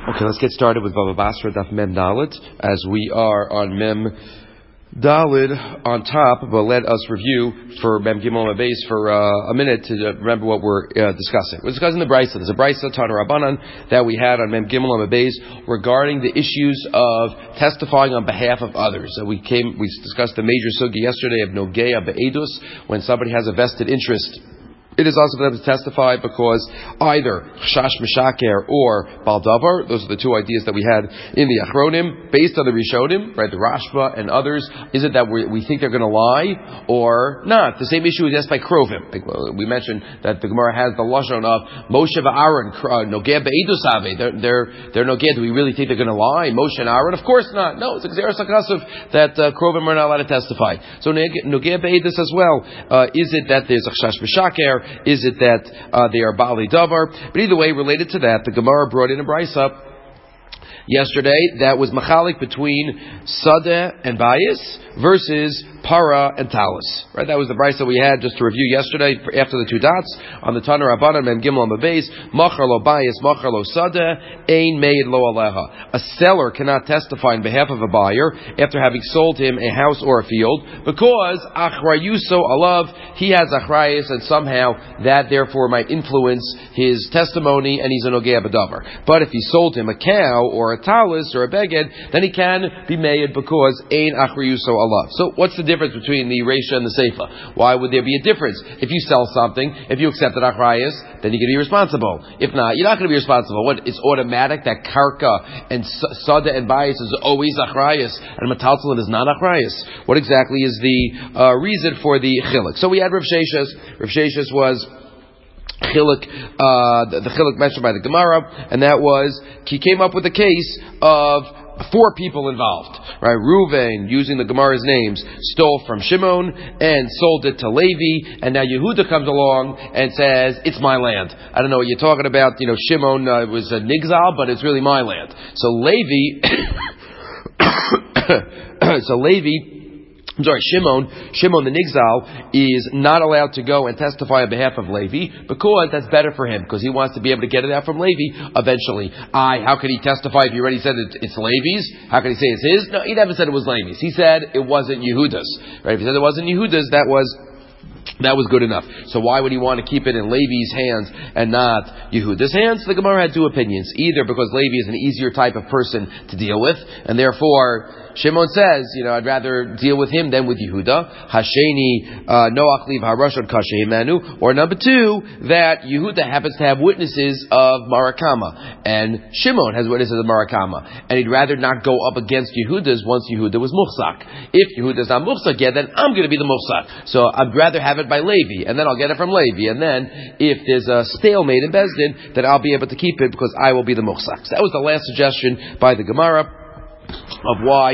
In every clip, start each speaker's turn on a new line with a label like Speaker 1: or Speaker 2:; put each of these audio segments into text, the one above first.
Speaker 1: Okay, let's get started with Baba Basra Daf Mem Dalet, as we are on Mem Dalet on top, but let us review for Mem Gimel Mem Beis for a minute to remember what we're discussing. We're discussing the Brisa. There's a Brisa, Tana Rabbanan, that we had on Mem Gimel Mem Beis regarding the issues of testifying on behalf of others. So we discussed the major sugi yesterday of Nogea Be'edus, when somebody has a vested interest. It is also for them to testify because either Chash Mishaker or Baldavar, those are the two ideas that we had in the Achronim, based on the Rishonim, right, the Rashba and others. Is it that we think they're going to lie or not? The same issue is asked by Krovim. We mentioned that the Gemara has the Lashon of Moshe v'Aaron, Nogeh be'edus ave. They're Nogeh. Do we really think they're going to lie? Moshe and Aaron? Of course not. No, it's a Gzeras HaKasuf that Krovim are not allowed to testify. So Nogeh be'edus as well. Is it that there's a Chash Mishaker? Is it that they are Bali Davar? But either way, related to that, the Gemara brought in a Brisa yesterday that was machalik between Sadeh and Bayis versus Para and Talis. Right? That was the Brisa we had just to review yesterday after the two dots on the Tana Rabbanan Mem Gimel Mem Beis. Machar lo Bayis, Machar lo Sadeh, Ein Meid lo Aleha. A seller cannot testify on behalf of a buyer after having sold him a house or a field because Achrayuso Alav, he has Achrayus, and somehow that therefore might influence his testimony and he's a Nogea B'davar. But if he sold him a cow or a talis or a beged, then he can be made because Ein Achrayuso Alav. So what's the difference between the Reisha and the Seifa? Why would there be a difference? If you sell something, if you accept an Achrayus, then you're going to be responsible. If not, you're not going to be responsible. What? It's automatic that Karka and Sada and Bayis is always Achrayus and Metaltalin is not Achrayus. What exactly is the reason for the Chiluk? So we had Rav Sheshes. Rav Sheshes was Chiluk, the Chiluk mentioned by the Gemara, and that was he came up with a case of 4 people involved, right? Reuven, using the Gemara's names, stole from Shimon and sold it to Levi, and now Yehuda comes along and says, it's my land. I don't know what you're talking about. Shimon was a Nigzal, but it's really my land. So Shimon the Nigzal is not allowed to go and testify on behalf of Levi because that's better for him, because he wants to be able to get it out from Levi eventually. How could he testify if he already said it's Levi's? How could he say it's his? No, he never said it was Levi's. He said it wasn't Yehuda's. Right? If he said it wasn't Yehuda's, that was good enough. So why would he want to keep it in Levi's hands and not Yehuda's hands? The Gemara had 2 opinions. Either because Levi is an easier type of person to deal with, and therefore Shimon says, I'd rather deal with him than with Yehuda. Hasheni Noach liv harashon kashe himanu. Or number 2, that Yehuda happens to have witnesses of Marakama, and Shimon has witnesses of Marakama, and he'd rather not go up against Yehuda's once Yehuda was muhsak. If Yehuda's not muhsak yet, then I'm going to be the muhsak. So I'd rather have it by Levi, and then I'll get it from Levi, and then if there's a stalemate in Bezdin, then I'll be able to keep it because I will be the muhsak. So that was the last suggestion by the Gemara of why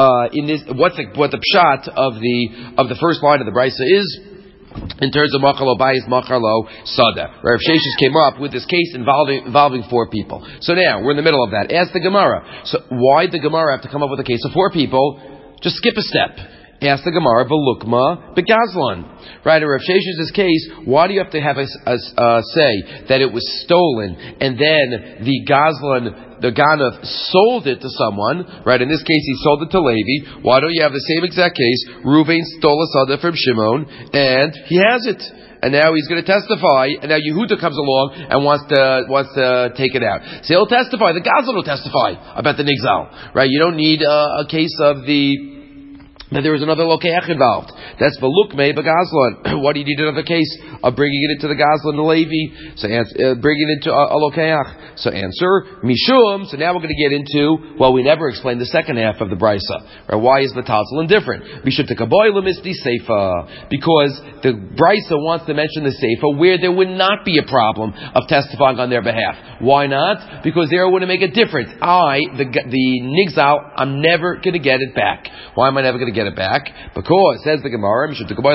Speaker 1: what the pshat of the first line of the Brisa is in terms of Machar lo Bayis, Machar lo Sada. Rav Sheshes came up with this case involving 4 people. So now we're in the middle of that. Ask the Gemara. So why did the Gemara have to come up with a case of 4 people? Just skip a step. Ask the Gemara, V'lukma begazlan. Right, in Rav Sheshes' case, why do you have to have say that it was stolen and then the Gazlan, the Ganav, sold it to someone? Right, in this case, he sold it to Levi. Why don't you have the same exact case? Reuven stole a sada from Shimon and he has it. And now he's going to testify, and now Yehuda comes along and wants to take it out. So he'll testify. The Gazlan will testify about the Nigzal. Right, you don't need a case of that there was another lokeach involved. That's v'lukmei b'gazlan. Why do you need another case of bringing it into the gazlan and Levi? So bringing it into a lokeach. So answer mishum. So now we're going to get into, we never explained the second half of the brisa. Right? Why is the tatzlan different? Mishum tekaboy lemisti seifa. Because the brisa wants to mention the seifa where there would not be a problem of testifying on their behalf. Why not? Because there would make a difference. The nigzal, I'm never going to get it back. Why am I never going to get it back? Because, says the Gemara,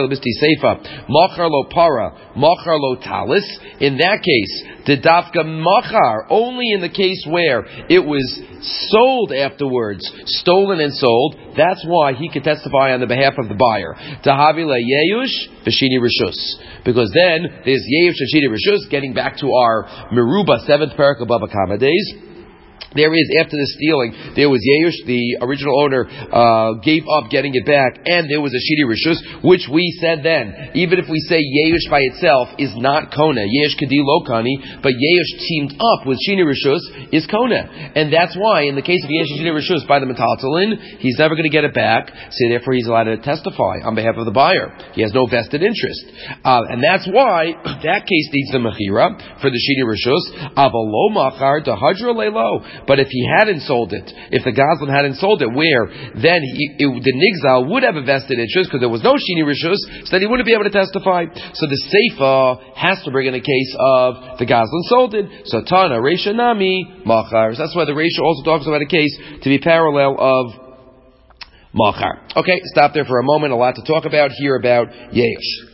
Speaker 1: Machar lo para, Machar lo talis. In that case, the dafka machar, only in the case where it was sold afterwards, stolen and sold, that's why he could testify on the behalf of the buyer. Tahavila yeyush v'shini rishus. Because then, there's yeyush v'shini rishus, getting back to our Meruba 7th parak of Baba Kama days. There is, after the stealing, there was Yeush, the original owner, gave up getting it back, and there was a Shini Rishus, which we said then, even if we say Yeush by itself is not Kona, Yeush Kadi Lo Kani, but Yeush teamed up with Shini Rishus is Kona. And that's why, in the case of Yeush and Shini Rishus by the Metaltalin, he's never going to get it back, so therefore he's allowed to testify on behalf of the buyer. He has no vested interest. And that's why, that case needs the Mechira for the Shini Rishus, Avalo Machar Dahadra Leilo. But if he hadn't sold it, if the Goslin hadn't sold it, then the Nigzal would have a vested interest because there was no Shini Rishus, so that he wouldn't be able to testify. So the Seifa has to bring in a case of the Goslin sold it. So Tana, Reisha Nami, Machar. So that's why the Reisha also talks about a case to be parallel of Machar. Okay, stop there for a moment. A lot to talk about here about Yeush.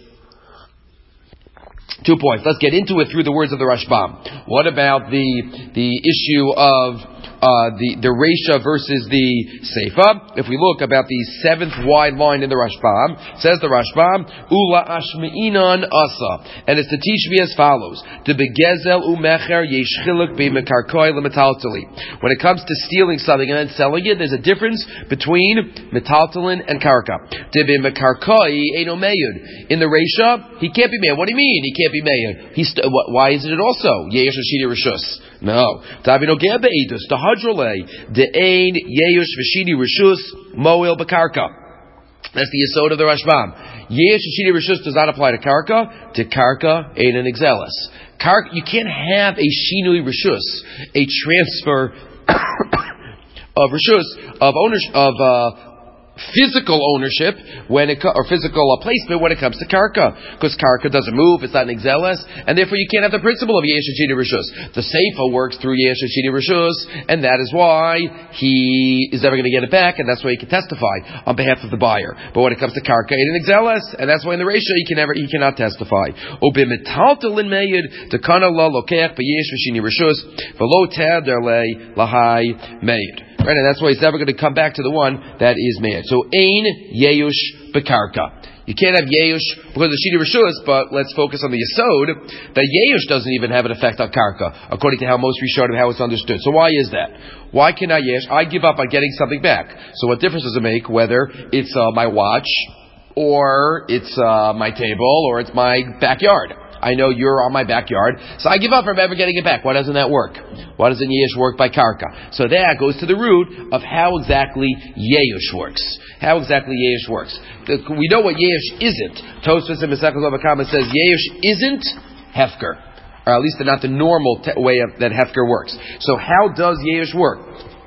Speaker 1: 2 points. Let's get into it through the words of the Rashbam. What about the issue of the Reisha versus the Seifa? If we look about the 7th wide line in the Rashbam, says the Rashbam, Ula Ashmeinan Asa, and it's to teach me as follows: the Begezel Umecher Yesh Chiluk Bemekarkoi Lemetaltali. When it comes to stealing something and then selling it, there's a difference between metaltalin and karka. The Bemekarkoi Eino Meyud. In the Reisha, he can't be made. What do you mean he can't be made? Why isn't it also Yesh Shini Rishus? No. Tavino Gebeidus, the Hadrole, the Ein, Yeush, Vashini Rishus, Moel Bakarka. That's the Yesod of the Rashbam. Yesh Shini Rishus does not apply to Karka. To Karka, Ein and Exelis. You can't have a Shinui Rishus, a transfer of Rishus, of ownership, of physical ownership or physical placement when it comes to karka, because karka doesn't move, it's not an exeles, and therefore you can't have the principle of yesh shini rishus. The seifa works through yesh shini rishus, and that is why he is never going to get it back, and that's why he can testify on behalf of the buyer. But when it comes to karka, it's an exeles, and that's why in the ratio he cannot testify. Obimetaltalin meyed dekana la lokeach beyesh shini rishus v'lo tader le lahai meyed. Right, and that's why he's never going to come back to the one that is made. So, Ein Yeush Bekarka. You can't have Yeush because of Shini Rishus, but let's focus on the Yesod, that Yeush doesn't even have an effect on Karka, according to how most Rishonim, how it's understood. So why is that? Why cannot Yesh? I give up on getting something back. So what difference does it make whether it's my watch, or it's my table, or it's my backyard? I know you're on my backyard, so I give up from ever getting it back. Why doesn't that work? Why doesn't Yeush work by Karka? So that goes to the root of how exactly Yeush works. How exactly Yeush works. We know what Yeush isn't. Tosfos in Masechtas Bava Kama says Yeush isn't Hefker, or at least not the normal way that Hefker works. So how does Yeush work?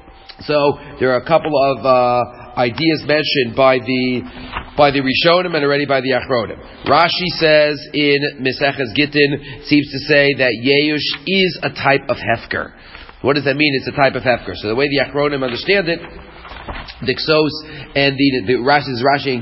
Speaker 1: So there are a couple of ideas mentioned by the Rishonim and already by the Achronim. Rashi says in Meseches Gittin, seems to say that Yeush is a type of Hefker. What does that mean? It's a type of Hefker. So the way the Achronim understand it, the Ksos and the Rashi and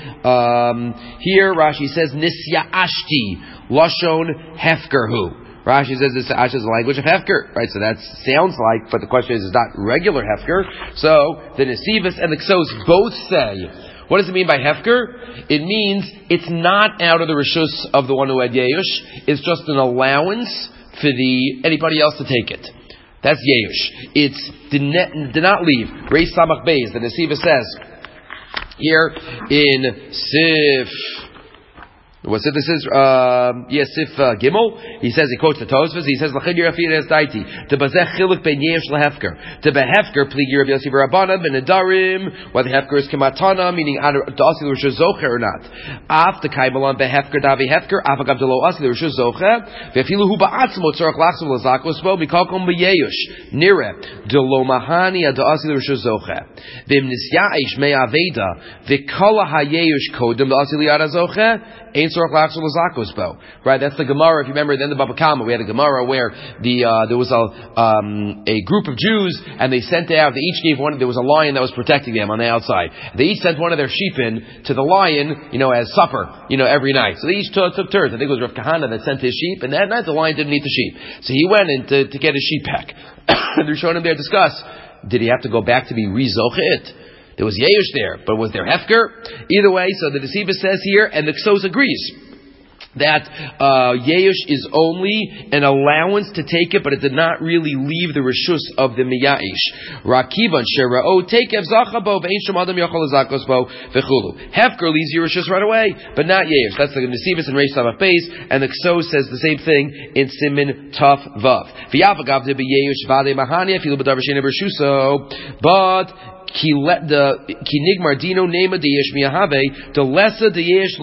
Speaker 1: Gittin, here Rashi says Nisya Ashti Lashon Hefkerhu. Rashi says this is the language of Hefker, right? So that sounds like, but the question is, it's not regular Hefker. So the Nesivos and the Ksos both say, what does it mean by Hefker? It means it's not out of the Rishus of the one who had Yeush. It's just an allowance for anybody else to take it. That's Yeush. It's did not leave. Reis Samach Beis. The Nesivos says here in Sif. What's it? This is Sif Gimel. He says, he quotes the Tosfos. He says, "L'chid Yerafin es daiti to bazech chiluk ben Yeush lehefker to behefker pligi Rav Yossi Barabana ben Nedarim whether hefker is kematana meaning dasi l'rishus zocher or not. Af the kaimelan behefker davi hefker af agav delo asi l'rishus zocher ve'afilu hu ba'atzmo tzorach lachzum l'zakos bo mikalkom b'Yeush nire delo mahani ad asi l'rishus zocher v'im nisyaish me'aveda v'kala ha'Yeush kodem dasi li'ad zocher." Right, that's the Gemara. If you remember, then the Baba Kama, we had a Gemara where there was a group of Jews, and they sent out. They each gave one. There was a lion that was protecting them on the outside. They each sent one of their sheep in to the lion, as supper, every night. So they each took turns. I think it was Rav Kahana that sent his sheep, and that night the lion didn't eat the sheep. So he went in to get his sheep back. They're showing him there to discuss. Did he have to go back to be rezochet? There was Yeush there, but was there Hefker? Either way, so the Nesivos says here, and the Ksos agrees. that Yeush is only an allowance to take it, but it did not really leave the reshus of the Miya'ish. Rakivan Shera'o Tekev Zachabo Ve'en Shom Adam Yochol Zakos Bo Vechulu. Hefker leaves your reshus right away, but not Yeush. That's the Nesivus and Reish Samach Beis, and the Kso says the same thing in Simin Taf Vav. V'yavagav de Yeush Vade Mahania Filu B'Davar Shena B'Reshuso, but Ki nigmar dino nema de yesh miyahave de lesa de yesh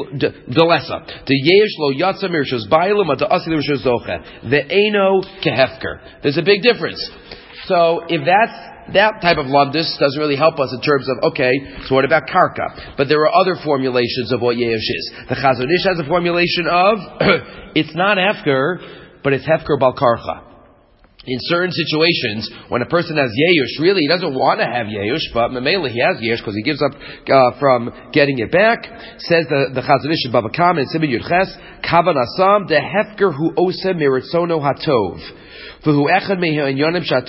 Speaker 1: lo yatsa mirshos bailam at asi mirshos zoche the eno kehefker. There's a big difference. So if that type of lumdus doesn't really help us in terms of, okay, so what about karka? But there are other formulations of what yesh is. The Chazon Ish has a formulation of it's not hefker, but it's hefker bal karcha. In certain situations, when a person has Yeush, really he doesn't want to have Yeush, but Mamela he has Yeush because he gives up from getting it back. Says the Chazon Ish in Bava Kama in Siman Yud Ches, Kavan Asam de Hefker hu Osa Meritzono Hatov. Generally,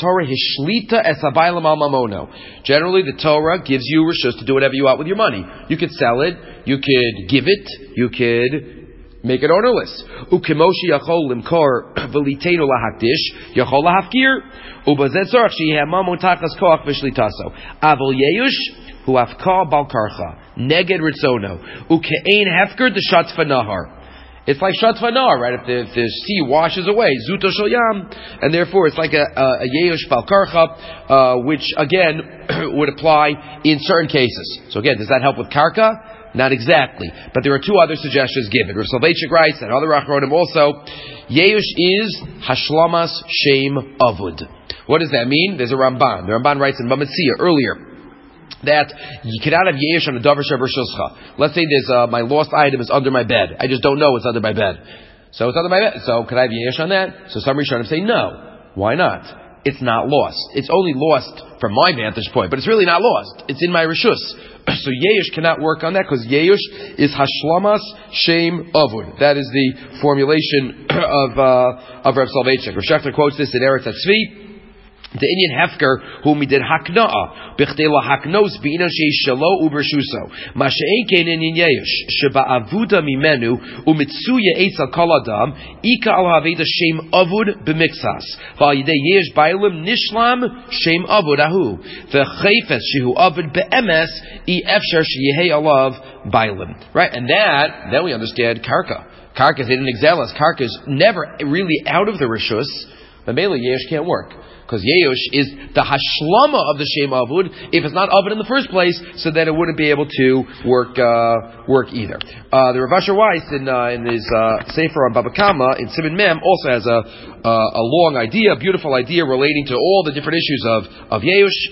Speaker 1: the Torah gives you reshus to do whatever you want with your money. You could sell it, you could give it, you could make it ownerless. Ukemoshi yachol limkor v'liteinu lahakdish yachol lahafkir ubazet zorach sheyamamo tachas koach v'shlitaso avol yeush hu afkar bal karcha neged ritzono ukein hefker the shatfa nahar. It's like shatfa nahar, right? If the sea washes away, zuto shel yam, and therefore it's like a yeush bal karcha, which again would apply in certain cases. So again, does that help with karka? Not exactly, but there are two other suggestions given. Rav Soloveitchik writes, and other Achronim also, Yeush is Hashlamas Shem Avud. What does that mean? There's a Ramban. The Ramban writes in Bamitzia earlier that you cannot have Yeush on a Davar Sheber Shuscha. Let's say there's my lost item is under my bed. I just don't know it's under my bed. So it's under my bed. So can I have Yeush on that? So some Rishonim say no. Why not? It's not lost. It's only lost from my vantage point, but it's really not lost. It's in my Rishus. So Yeush cannot work on that because Yeush is Hashlamas Shem Avud. That is the formulation of Rav Soloveitchik. Rav Shechter quotes this in Eretz HaTzvi. The Indian hefker whom he did hakna'a b'chdei lahaknos b'inan sheish shelo u'bershuso masha'en kein Indian Yeush sheba'avuda mimenu u'mitzuya eitz al kol adam ika al haveda shem avud b'mixas v'al yidei Yeush bailim nishlam shem avud ahu v'chayfes shehu avud be'emes I efshar sheyehei alav bailim. Right, and then we understand karka. Karka is hidden exelis. Karka is never really out of the rishus. The Mele Yeush can't work. Because Yeush is the hashlama of the Shem Avud. If it's not Avud in the first place, so then it wouldn't be able to work either. The Rav Asher Weiss in his Sefer on Bava Kama in Siman Mem also has a long idea, beautiful idea relating to all the different issues of Yeush.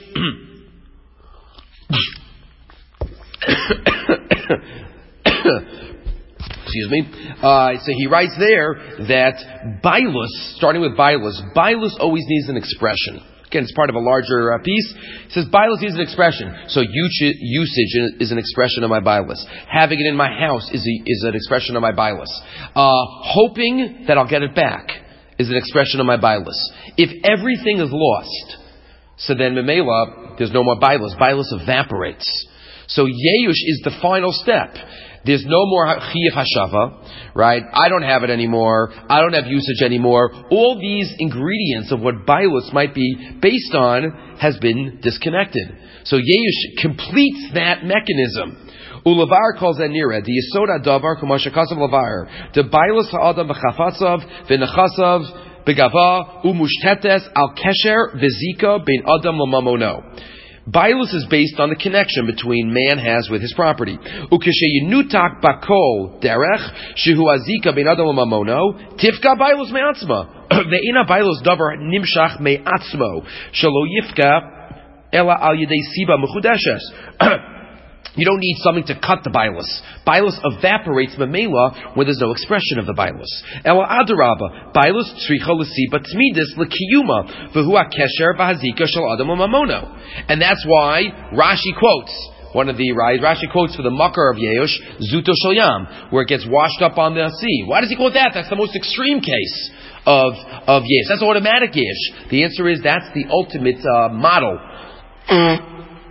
Speaker 1: Excuse me. So he writes there that Bailus, starting with Bailus always needs an expression. Again, it's part of a larger piece. He says Bailus needs an expression. So usage is an expression of my Bailus. Having it in my house is an expression of my Bailus. Hoping that I'll get it back is an expression of my Bailus. If everything is lost, so then Memela, there's no more Bailus. Bailus evaporates. So Yeush is the final step. There's no more chiyuv hashava, right? I don't have it anymore. I don't have usage anymore. All these ingredients of what bailus might be based on has been disconnected. So Yeush completes that mechanism. Ulavar calls that nira. The yisod adavar kumashakasav lavar. The bailus ha'adam b'chafatzav v'nechasav b'gava umushtetes al kesher v'zika ben adam l'mamono. Bailus is based on the connection between man has with his property. Ukesheyinutak bakol derech shehu azika ben adam l'mamono tifka bailus me'atzma ve'ina bailus davar nimshach me'atzmo shelo yifka ela al yedei siba mechudeshes. You don't need something to cut the bailus. Bailus evaporates memela when there's no expression of the bailus. Ela adaraba bailus tzricha l'siba tzmidis l'kiyuma v'hu hakesher v'hazika shel adam u'mamono. And that's why Rashi quotes Rashi quotes for the makar of Yeush zuto shel yam, where it gets washed up on the sea. Why does he quote that? That's the most extreme case of Yeush. That's automatic Yeush. The answer is that's the ultimate model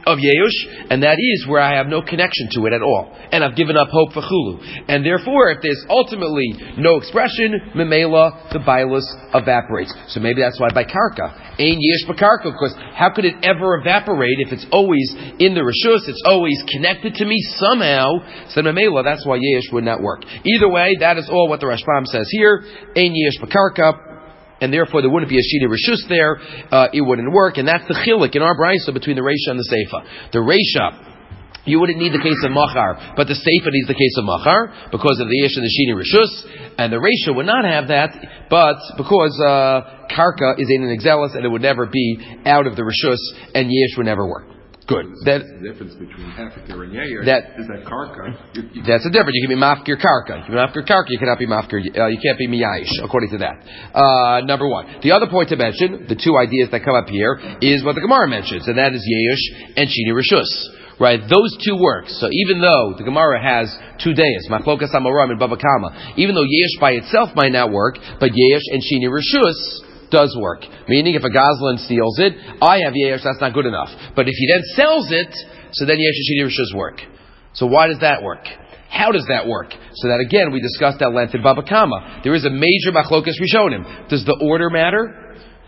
Speaker 1: of Yeush, and that is where I have no connection to it at all, and I've given up hope for Chulu. And therefore, if there's ultimately no expression, Memela, the Bailus evaporates. So maybe that's why by Karka, Ein Yesh B'Karka, because how could it ever evaporate if it's always in the Rishus, it's always connected to me somehow? So Memela, that's why Yesh would not work. Either way, that is all what the Rashbam says here, Ein Yesh B'Karka, and therefore there wouldn't be a Shini Rishus there, it wouldn't work, and that's the chilik in our Brisa between the Reisha and the Seifa. The Reisha, you wouldn't need the case of Machar, but the Seifa needs the case of Machar, because of the Yesh and the Shini Rishus, and the Reisha would not have that, but because Karka is in an Exelis, and it would never be out of the Rishus, and Yesh would never work. Good.
Speaker 2: That's the difference between Hefker and Yair. Is that Karka?
Speaker 1: That's the difference. You can be Mafkir Karka. You can be Mafkir Karka. You cannot be Mafkir. You can't be Miyayish, according to that. Number one. The other point to mention, the two ideas that come up here, is what the Gemara mentions, and that is Yesh and Shini Rishus. Right, those two work. So even though the Gemara has 2 days, Machlokas Amoram and Baba Kama, even though Yesh by itself might not work, but Yesh and Shini Rishus does work. Meaning, if a Gazlan steals it, I have Yesh, that's not good enough. But if he then sells it, so then Yesh and Shini Rishus work. So why does that work? How does that work? So that again, we discussed at length in Baba Kama. There is a major Machlokas Rishonim. Does the order matter?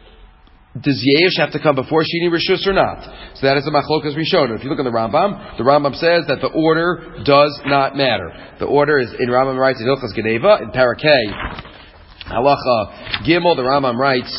Speaker 1: Does Yesh have to come before Shini Rishus or not? So that is a Machlokas Rishonim. If you look at the Rambam says that the order does not matter. The order is, in Rambam writes in Hilchas Geneva, in Parakeh, Halacha Gimel, the Rambam writes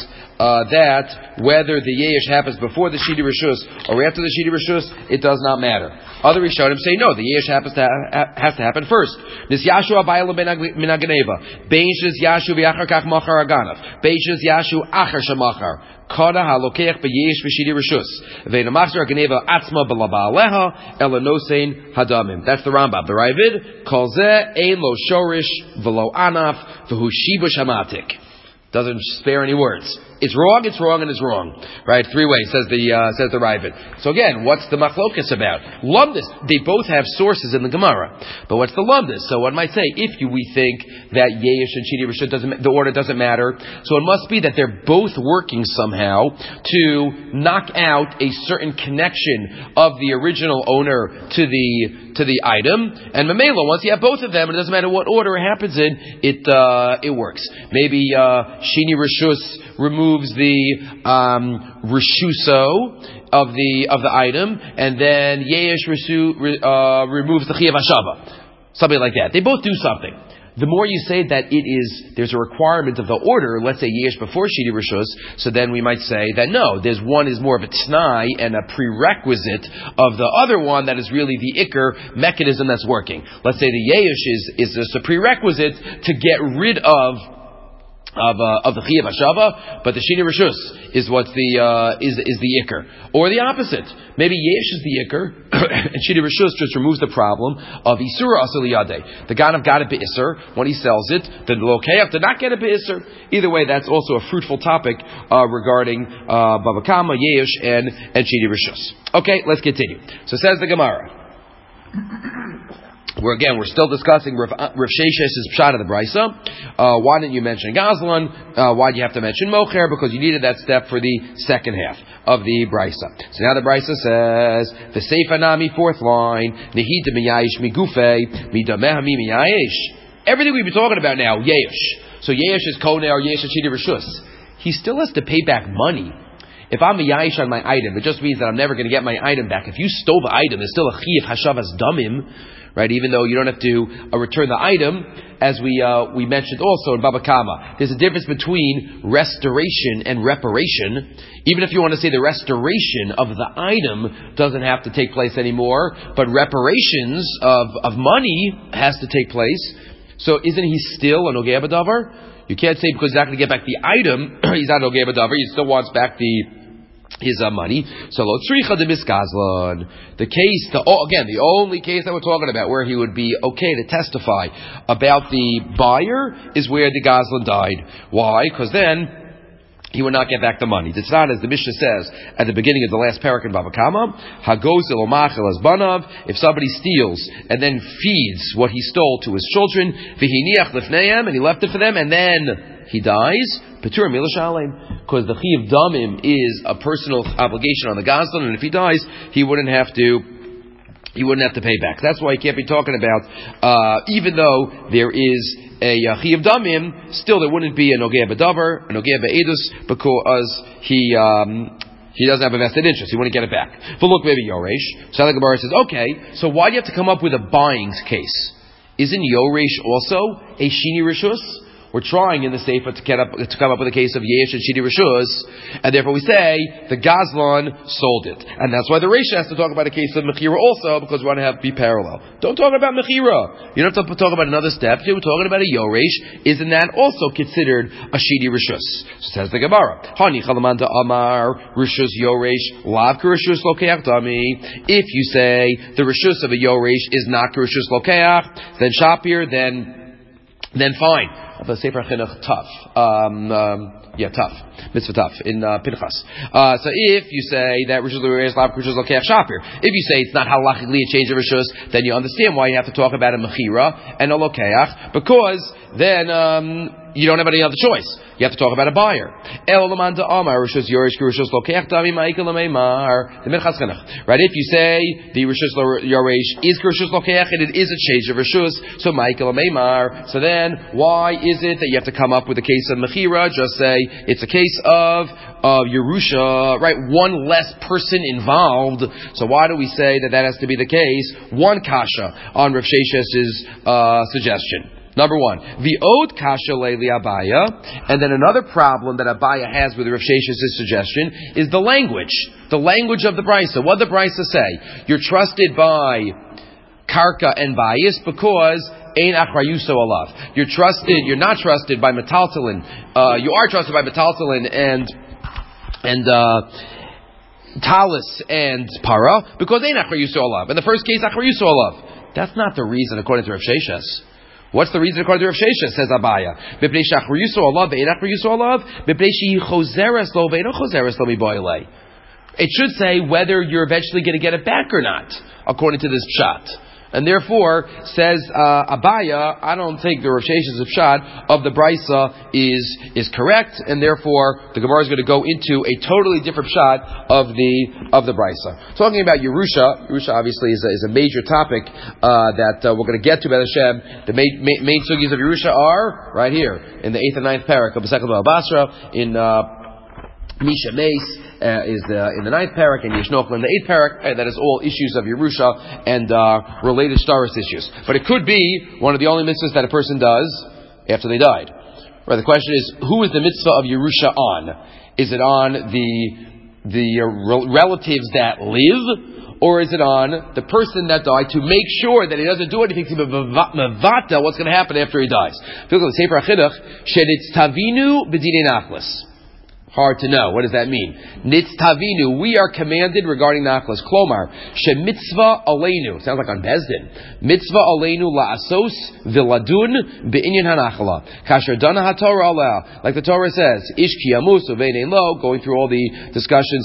Speaker 1: that whether the Yesh happens before the Shini Rishus or after the Shini Rishus, it does not matter. Other Rishonim say no, the Yesh has to happen first. Nis Yashu Abayla min Ageneva. Beishas Yashu v'achar kach machar aganav. Beishas Yashu achar shamachar. Kada halokeach beyesh v'shini rishus. Ve'na machzor ageneva atzma b'laba'aleha elanosein hadamim. That's the Rambam. The Ravid calls it ein lo shorish v'lo anaf v'hu shibush hamatik. Doesn't spare any words. It's wrong, and it's wrong. Right? 3 ways, says the Ravid. So again, what's the machlokas about? Lumdus. They both have sources in the Gemara. But what's the lumdus? So one might say, we think that Yesh and Shini Rishus the order doesn't matter, so it must be that they're both working somehow to knock out a certain connection of the original owner to the item. And Mamela, once you have both of them, and it doesn't matter what order it happens in, it works. Maybe Shini Rishus removes the rishuso of the item, and then Yesh removes the Chiyav Hashava. Something like that. They both do something. The more you say that there's a requirement of the order, let's say Yesh before Shini Rishus, so then we might say that no, there's one is more of a t'nai and a prerequisite of the other one that is really the Iker mechanism that's working. Let's say the Yesh is just a prerequisite to get rid of the Chiyav Hashava, but the Shini Rishus is what's is the Iker. Or the opposite. Maybe Yesh is the Iker, and Shini Rishus just removes the problem of Isura Asal Yadeh. The Ganav got a Be'isr, when he sells it, the Lokeach did not get a Be'isr. Either way, that's also a fruitful topic regarding Baba Kama, Yesh, and Shini Rishus. Okay, let's continue. So says the Gemara. We're still discussing Rav Shesh's pshat of the Brisa. Why didn't you mention Gazlan? Why do you have to mention Mocher? Because you needed that step for the second half of the Brisa. So now the Brisa says, V'seifa nami, 4th line, Nehita miyayish migufe, midameha mi miyayish. Everything we've been talking about now, Yesh. So Yesh is Kone or Yesh is Shini Rishus. He still has to pay back money. If I'm miyayish on my item, it just means that I'm never going to get my item back. If you stole the item, there's still a Chiyav Hashavas Damim. Right, even though you don't have to return the item, as we mentioned also in Baba Kama. There's a difference between restoration and reparation. Even if you want to say the restoration of the item doesn't have to take place anymore, but reparations of money has to take place. So isn't he still an Ogei B'Davar? You can't say because he's not going to get back the item, he's not an Ogei B'Davar, he still wants back his money. So lo tzricha de miskazlan. The case, the only case that we're talking about where he would be okay to testify about the buyer is where the gazlan died. Why? Because then he would not get back the money. It's not as the Mishnah says at the beginning of the last parak in Baba Kama, Hagos elomachel as banav, if somebody steals and then feeds what he stole to his children, v'hiniach lifneim, and he left it for them, and then he dies, Petur Mila Shalem, because the Chi of Damim is a personal obligation on the Gazlan, and if he dies, he wouldn't have to pay back. That's why he can't be talking about, even though there is a Chi of Damim, still there wouldn't be a Nogea B'Davar, a Nogea B'Edus, because he doesn't have a vested interest. He wouldn't get it back. But look, maybe Yoresh. So the Gemara says, okay, so why do you have to come up with a buying case? Isn't Yoresh also a Shini Rishus? We're trying in the Sefer to come up with a case of Yesh and Shidi Rishus, and therefore we say the Gazlan sold it. And that's why the Reisha has to talk about a case of Mechira also, because we want to be parallel. Don't talk about Mechira. You don't have to talk about another step. We're talking about a Yoresh. Isn't that also considered a Shidi Rishus? So says the Gemara. Hani Chalamanta Amar Rishus Yoresh Lav Rishus Lokeach Dami. If you say the Rishus of a Yoresh is not Rishus Lokeach, then Shapir, then fine. The Sefer Chinuch Tough. Mitzvah Tough in Pinchas. So if you say that Rishus L'Reis Lav Rishus Lokeach Shapir, if you say it's not halachically a change of Rishus, then you understand why you have to talk about a Mechira and a Lokeach, because then you don't have any other choice. You have to talk about a buyer. Right? If you say the Rishus Yoresh is Rishus Lokeach and it is a change of Rishus, so Michael Meimar. So then, why is it that you have to come up with a case of Mechira? Just say it's a case of Yerusha, right? One less person involved. So why do we say that has to be the case? One kasha on Rav Shesh's suggestion. Number one, the od kasha leili Abaya, and then another problem that Abaya has with Rav Shesh's suggestion is the language of the brisa. What did the brisa say? You're trusted by karka and bayis because ein achrayuso alav. You're not trusted by metaltalin. You are trusted by metaltalin and talis and para because ein achrayuso alav. In the first case, achrayuso alav. That's not the reason according to Rav Shesh's. What's the reason according to Rav Shesha? Says Abaya. It should say whether you're eventually going to get it back or not, according to this pshat. And therefore, says Abaya, I don't think the Rav Shesha's pshat of the brisa is correct, and therefore the Gemara is going to go into a totally different pshat of the brisa. Talking about Yerusha obviously is a major topic that we're going to get to by Hashem. The main sugis of Yerusha are right here in the 8th and 9th parak of Masechet Bava Basra in Misha Meis. Is in the 9th parak and Yishnochel in the 8th parak. That is all issues of Yerusha and related staris issues. But it could be one of the only mitzvahs that a person does after they died. Right? The question is, who is the mitzvah of Yerusha on? Is it on the relatives that live, or is it on the person that died to make sure that he doesn't do anything to mevata what's going to happen after he dies? Look at the Sefer Chinuch, Sheditz Tavinu B'dinei Nachlas. Hard to know. What does that mean? Nitztavinu. We are commanded regarding Nachlas. Klomar. Shemitzvah aleinu. Sounds like on Bezdin. Mitzvah aleinu la'asos viladun be'inyan hanachala. Kasher dana haTorah aleh. Like the Torah says, Ish ki yamus uvenein lo, going through all the discussions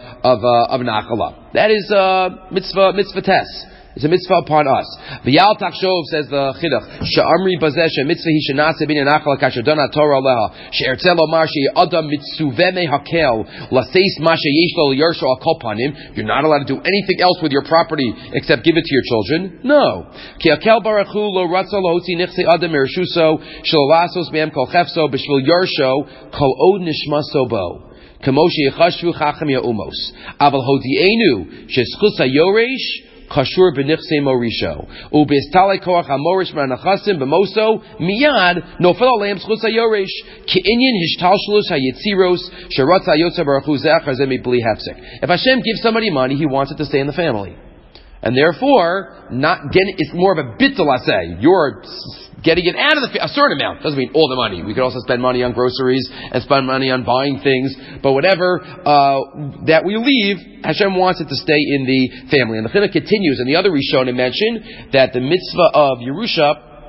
Speaker 1: of Nachala. That is mitzvah test. It's a mitzvah upon us. V'yal tachshov, says the Chinuch, she'amri bazeh she'mitzvah hi shenase bin yanachal kasher dana Torah aleha she'ertzel omar she'adam mitzuveh mehakel laseis ma she'yesh lo liyarsho al kol panim. You're not allowed to do anything else with your property except give it to your children. No. Ki akel baruch hu lo ratza lo hotzi nichse adam mereshuso shelo lasos be'em kol chefso b'shvil yarsho kol od nishmaso bo. Kamoshi yechashvu chacham ya'umos. Aval hodi'enu she'schus ha'yoresh Kashur b'nichsei morisho ubistale koach hamorish ma'anachasim b'moso miyad nofel aleim schus hayoresh ki'inyan hishtalshlus hayitziros sheratz hayotza baruch hu ze'ach hazeh mibli hefsek. If Hashem gives somebody money, He wants it to stay in the family, and therefore it's more of a bittul aseh. You're getting it out of a certain amount. Doesn't mean all the money. We could also spend money on groceries and spend money on buying things. But whatever that we leave, Hashem wants it to stay in the family. And the Chinuch continues, and the other Rishonim mentioned that the mitzvah of Yerusha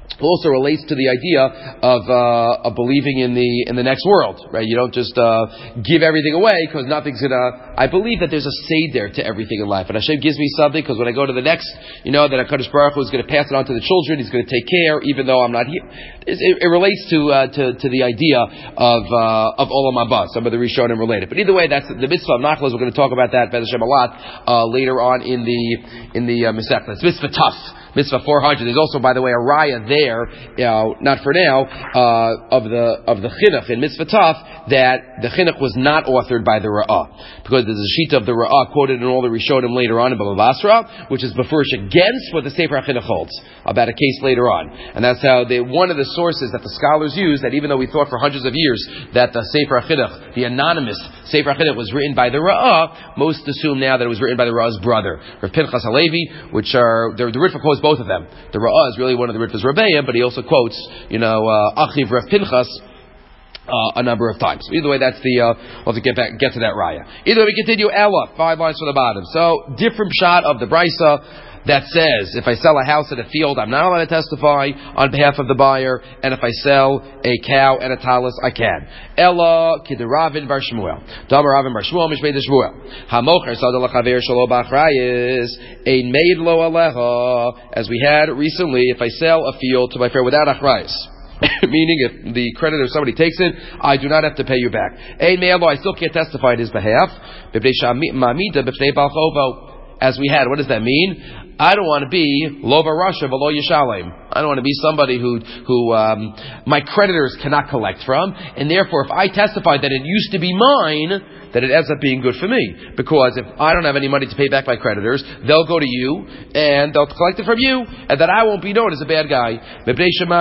Speaker 1: also relates to the idea of believing in the next world, right? You don't just give everything away because nothing's gonna. I believe that there's a seder to everything in life, and Hashem gives me something because when I go to the next, that HaKadosh Baruch Hu is going to pass it on to the children. He's going to take care, even though I'm not here. It relates to the idea of Olam Haba. Some of the Rishonim related, but either way, that's the mitzvah of Nachlas. We're going to talk about that Be'ez Hashem a lot later on in the Masechta. It's mitzvah tough. Mitzvah 400. There's also, by the way, a raya there, not for now, of the chinuch in Mitzvah Taf, that the chinuch was not authored by the Ra'ah. Because there's a sheet of the Ra'ah quoted in all the Rishonim later on in Baba Basra, which is befurish against what the Sefer HaChinuch holds, about a case later on. And that's how one of the sources that the scholars use, that even though we thought for hundreds of years that the Sefer HaChinuch, the anonymous Sefer HaChinuch was written by the Ra'ah, most assume now that it was written by the Ra'ah's brother, Rav Pinchas Halevi, which are, the Ritva quotes both of them. The Ra'ah is really one of the Ritva's Rebbeim, but he also quotes, Achiv Rav Pinchas a number of times. Either way, that's we'll have to get to that raya. Either way, we continue. Ella, 5 lines from the bottom. So, different shot of the Brisa that says, if I sell a house and a field, I'm not allowed to testify on behalf of the buyer, and if I sell a cow and a talus, I can. Ella kideravin bar Shmuel. Damar Ravin bar Shmuel mishmei de Shmuel. Hamocher sadal chaver shelo b'achrayis ein meid lo aleha. As we had recently, if I sell a field to my friend without achrayis, meaning if the creditor, somebody takes it, I do not have to pay you back. Ein meid lo, I still can't testify on his behalf. B'pnei ma'amida b'pnei bal chovo. As we had, what does that mean? I don't want to be Lova Rasha V'lo Yishalem. I don't want to be somebody who my creditors cannot collect from, and therefore if I testify that it used to be mine, that it ends up being good for me. Because if I don't have any money to pay back my creditors, they'll go to you, and they'll collect it from you, and then I won't be known as a bad guy. But,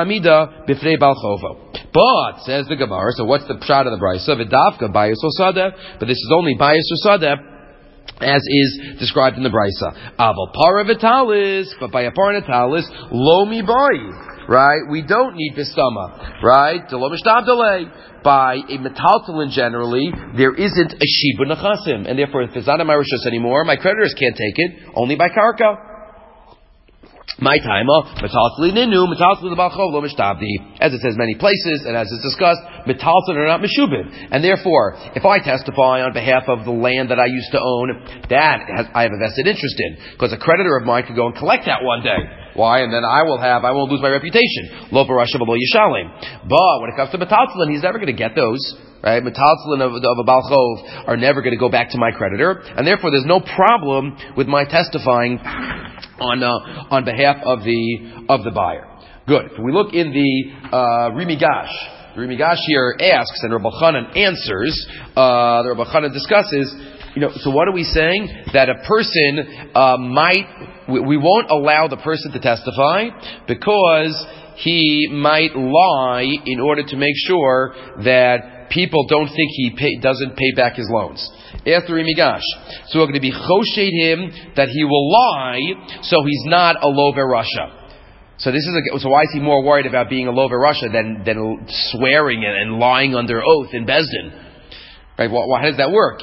Speaker 1: says the Gemara, so what's the pshat of the Brisa? V'davka bayis or sadeh, but this is only bayis or sadeh, as is described in the Brisa. Aval para vitalis, but by a para vitalis, lo mi boy. Right? We don't need bistama. Right? Delo mishtab delay. By a metaltalin generally, there isn't a shibu nechasim. And therefore, if it's not a marishus anymore, my creditors can't take it, only by karka. My time, metaltalin ninu, metaltalin balchov lo mishtabdi. As it says many places, and as it's discussed, metaltalin are not meshubin. And therefore, if I testify on behalf of the land that I used to own, I have a vested interest in. Because a creditor of mine could go and collect that one day. Why? And then I won't lose my reputation. Lo barashav lo yishalim. But when it comes to metaltalin, he's never going to get those. Right? Metaltalin of a balchov are never going to go back to my creditor. And therefore, there's no problem with my testifying on behalf of the buyer. Good. If we look in the Rimigash, the Rimigash here asks, and Rabbi Chanan answers. The Rabbi Chanan discusses. So what are we saying? That a person we won't allow the person to testify because he might lie in order to make sure that people don't think he doesn't pay back his loans. After Rimigash. So we're going to be choshed him that he will lie, so he's not a lover Russia. So so why is he more worried about being a lover Russia than swearing and lying under oath in Bezdin? Right? Well, how does that work?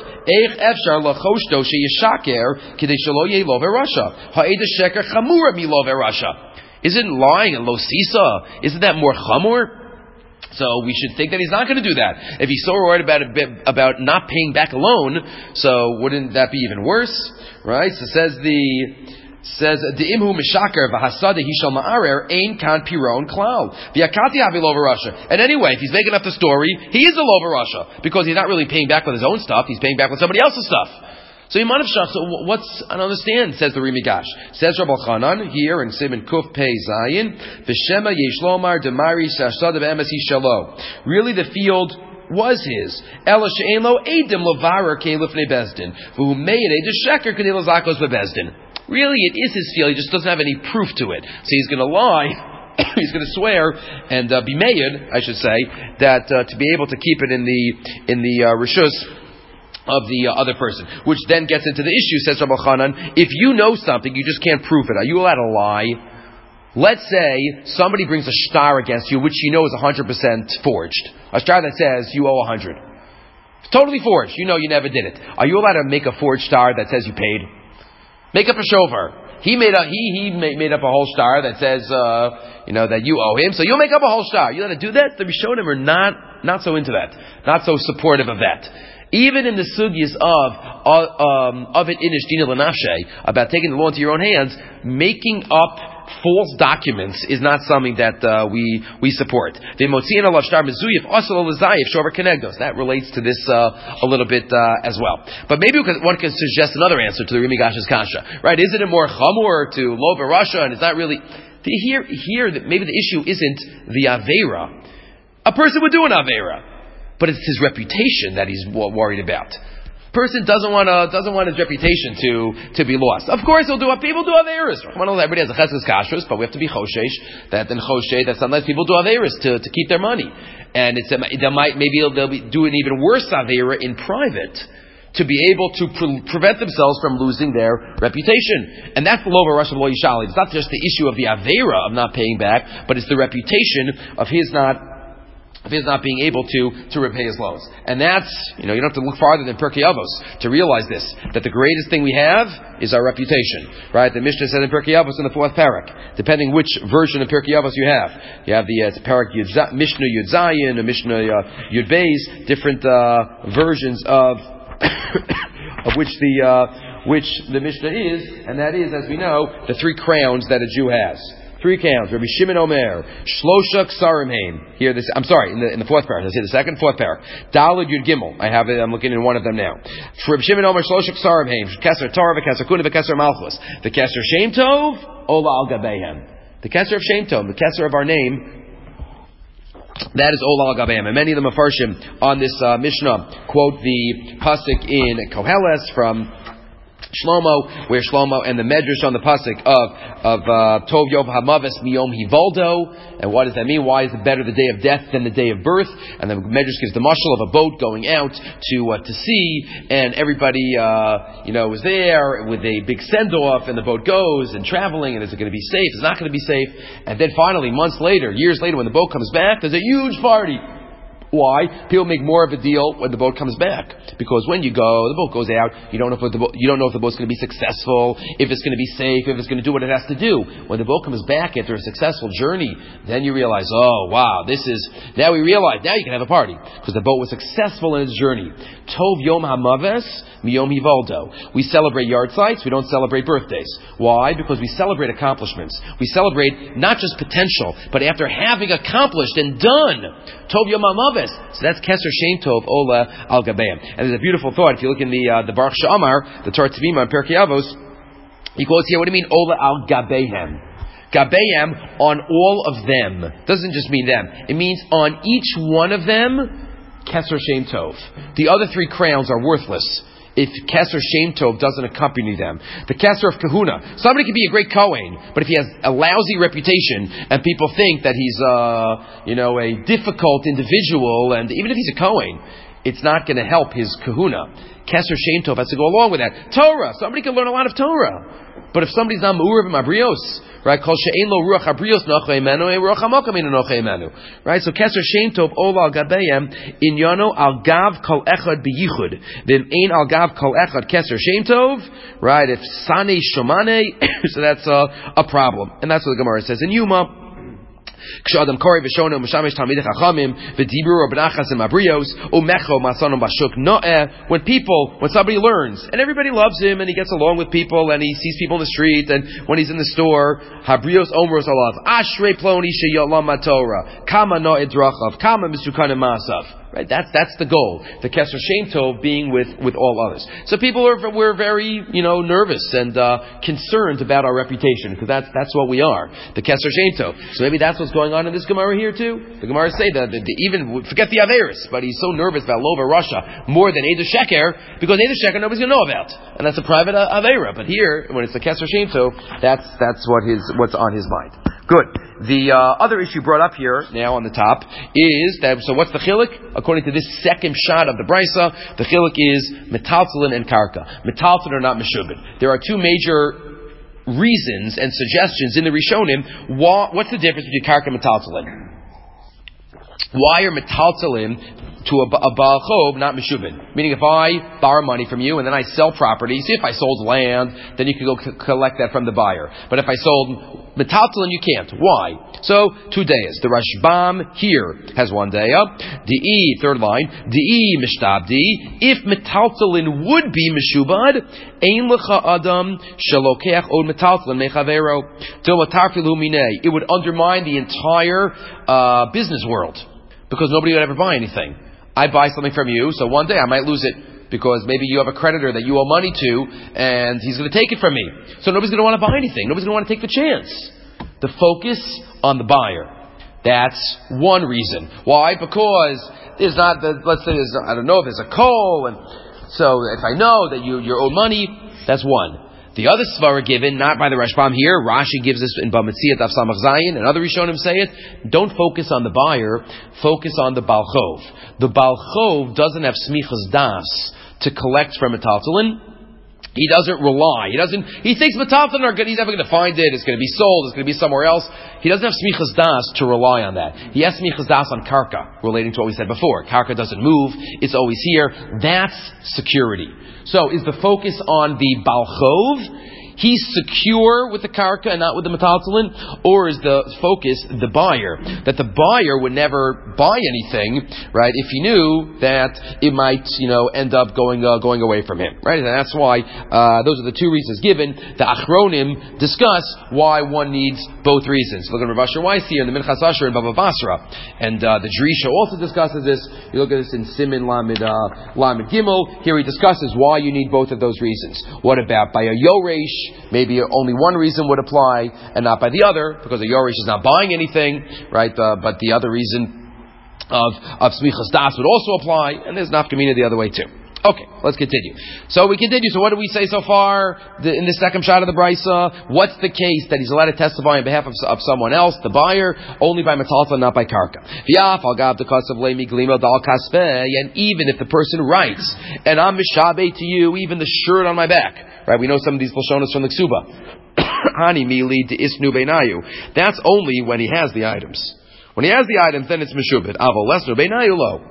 Speaker 1: Isn't lying a losisa? Isn't that more chamur? So we should think that he's not going to do that. If he's so worried about not paying back a loan, so wouldn't that be even worse? Right? So says the imhu mishaker v'hasada hishal ma'arer ein kan piron klal v'yakati avi lover Russia. And anyway, if he's making up the story, he is a lover Russia because he's not really paying back with his own stuff; he's paying back with somebody else's stuff. So you might have shach. So I don't understand. Says the Rimigash. Says Rabbi Chanan here in Siman Kuf Pei Zayin. V'shema yesh lomar demari sashada be'emes shalo. Really, the field was his. Ela she'en lo edim levarer ke'lifnei bezdin. V'hu meirei desheker kedei lazakos bebezdin. Really, it is his field. He just doesn't have any proof to it. So he's going to lie. He's going to swear and be made, I should say, that to be able to keep it in the rishus of the other person, which then gets into the issue, says Rabbi Chanan, if you know something, you just can't prove it. Are you allowed to lie? Let's say somebody brings a shtar against you, which you know is 100% forged. A shtar that says you owe 100. It's totally forged. You know you never did it. Are you allowed to make a forged shtar that says you paid? Make up a shofar. He made up a whole star that says, that you owe him, so you'll make up a whole star. You let to do that? The Rishonim are not so into that, not so supportive of that. Even in the sugyas of it inish dina l'nafshe, about taking the law into your own hands, making up false documents is not something that we support. That relates to this a little bit as well. But maybe one can suggest another answer to the Rimi Gash's kasha, right? Isn't it more chamor to lova Russia, and it's not really here that maybe the issue isn't the avera. A person would do an avera, but it's his reputation that he's worried about. Person doesn't want his reputation to be lost. Of course, people do averas. Everybody has a chesed kashrus, but we have to be choshesh that sometimes people do averas to keep their money, and they'll be doing even worse avera in private to be able to prevent themselves from losing their reputation. And that's the lova Russia lo yishali. It's not just the issue of the avera of not paying back, but it's the reputation of his not being able to repay his loans. And that's, you don't have to look farther than Pirkei Avos to realize this, that the greatest thing we have is our reputation. Right? The Mishnah said in Pirkei Avos in the 4th parak, depending which version of Pirkei Avos you have. You have the parak Mishnah Yud Zayin, or Mishnah Yud Beis, different versions of which the Mishnah is, and that is, as we know, the 3 crowns that a Jew has. 3 crowns. Rabbi Shimon Omer, Shlosha Ksarim Haim. Here, in the 4th parak. Let's say the 2nd, 4th parak. Daled Yud Gimel. I have it. I'm looking in one of them now. For Rabbi Shimon Omer, Shlosha Ksarim Haim. Keser Torah, Keser Kuna, Keser Malchus. The Keser Shem Tov, Ola Al Gabehem. The Keser of Shem Tov, the Keser of our name. That is Ola al Gabeim. And many of the Mefarshim on this Mishnah quote the pasuk in Koheles from Shlomo, where Shlomo and the Medrash on the pasuk of Tov Yom Hamaves Miyom Hivoldo. And what does that mean? Why is it better the day of death than the day of birth? And the Medrash gives the mashal of a boat going out to sea, and everybody is there with a big send off, and the boat goes and traveling, and is it going to be safe? Is it not going to be safe? And then finally, years later, when the boat comes back, there's a huge party. Why? People make more of a deal when the boat comes back, because when you go, the boat goes out. You don't know if the boat's going to be successful, if it's going to be safe, if it's going to do what it has to do. When the boat comes back after a successful journey, then you realize, oh wow, now we realize now you can have a party because the boat was successful in its journey. Tov Yom Hamaves Miyom Hivoldo. We celebrate yahrzeits, we don't celebrate birthdays. Why? Because we celebrate accomplishments. We celebrate not just potential, but after having accomplished and done. Tov Yom Hamaves. So that's Keser Shem Tov Ola Al Gabeim. And there's a beautiful thought. If you look in the Baruch Sha'amar, the Torah Tzvima on Pirkei Avos, he quotes here, what do you mean Ola Al Gabeim? Gabeim, on all of them. Doesn't just mean them. It means on each one of them, Keser Shem Tov. The other 3 crowns are worthless if Keser Shem Tov doesn't accompany them. The Keser of Kahuna. Somebody can be a great Kohen, but if he has a lousy reputation and people think that he's a difficult individual, and even if he's a Kohen, it's not going to help his Kahuna. Keser Shem Tov has to go along with that. Torah. Somebody can learn a lot of Torah. But if somebody's not Me'urav Mabrios, right? Kol she'ein lo ruach habrios nochei menu, ruach hamokim inu nochei menu. Right? So Keser Shem Tov Ola al Gabeim inyano al gav kol echad biyichud. Then ein al gav kol echad Keser Shem Tov. Right? If Sane Shomane, so that's a problem. And that's what the Gemara says in Yuma. When somebody learns, and everybody loves him, and he gets along with people, and he sees people in the street, and when he's in the store, Habrios Omros Alav, Ashrei Ploni Sheyalam Torah, Kama No Edrachav, Kama Misukanim Masav. Right? That's the goal. The Keser Shem Tov being with all others. So people we're very nervous and concerned about our reputation, because that's what we are. The Keser Shem Tov. So maybe that's what's going on in this Gemara here too. The Gemara say that even forget the Averis, but he's so nervous about Lova Russia more than Eidah Sheker, because Eidah Sheker nobody's going to know about, and that's a private Avera. But here, when it's the Keser Shem Tov, that's what's on his mind. Good. The other issue brought up here now on the top is that, so what's the chiluk? According to this second shot of the Brisa, the chiluk is metaltalin and karka. Metaltalin are not meshubin. There are 2 major reasons and suggestions in the Rishonim. What's the difference between karka and metaltalin? Why are metaltalim to a Baal Chov, not Meshubin? Meaning if I borrow money from you and then I sell property, see if I sold land, then you can go collect that from the buyer. But if I sold metaltalim, you can't. Why? So, 2 days. The Rashbam here has 1 day up. Di'i, third line, Di'i mishtabdi, if metaltalim would be Meshubad, Ein lecha adam shalokeach od metaltalim mechavero, till atarfilu minei. It would undermine the entire business world. Because nobody would ever buy anything. I buy something from you, so one day I might lose it because maybe you have a creditor that you owe money to and he's going to take it from me. So nobody's going to want to buy anything. Nobody's going to want to take the chance. The focus on the buyer. That's one reason. Why? Because there's not, let's say I don't know if there's a coal, and so if I know that you owe money, that's one. The other svara given, not by the Rashbam here, Rashi gives this in Bamitziyat Av Samach Zayin, and other Rishonim say it, don't focus on the buyer, focus on the Baal Chov. The Baal Chov doesn't have smichas das to collect from metaltalin. He doesn't rely. He thinks metaltalin are good, he's never going to find it, it's going to be sold, it's going to be somewhere else. He doesn't have smichas das to rely on that. He has smichas das on karka, relating to what we said before. Karka doesn't move, it's always here. That's security. So, is the focus on the Baal Chov? He's secure with the karka and not with the metaltalin? Or is the focus the buyer? That the buyer would never buy anything, right, if he knew that it might, end up going away from him, right? And that's why, those are the two reasons given. The Achronim discuss why one needs both reasons. Look at Rav Asher Weiss here in the Minchas Asher and Baba Basra. And, the Drisha also discusses this. You look at this in Siman Lamed Gimel. Here he discusses why you need both of those reasons. What about by a Yoresh? Maybe only one reason would apply and not by the other, because the Yoresh is not buying anything, right? But the other reason of Smichas Das would also apply, and there's nafkamina the other way too. Okay, let's continue. So we continue. So what do we say so far in the second shot of the Brisa? What's the case that he's allowed to testify on behalf of someone else, the buyer, only by metalta, not by karka? And even if the person writes, and I'm mishabe to you, even the shirt on my back, right? We know some of these Lashonas from the Ksuba. Hani mili de isnu beinayu. That's only when he has the items. When he has the items, then it's meshubit. Avo lesnu beinayu lo.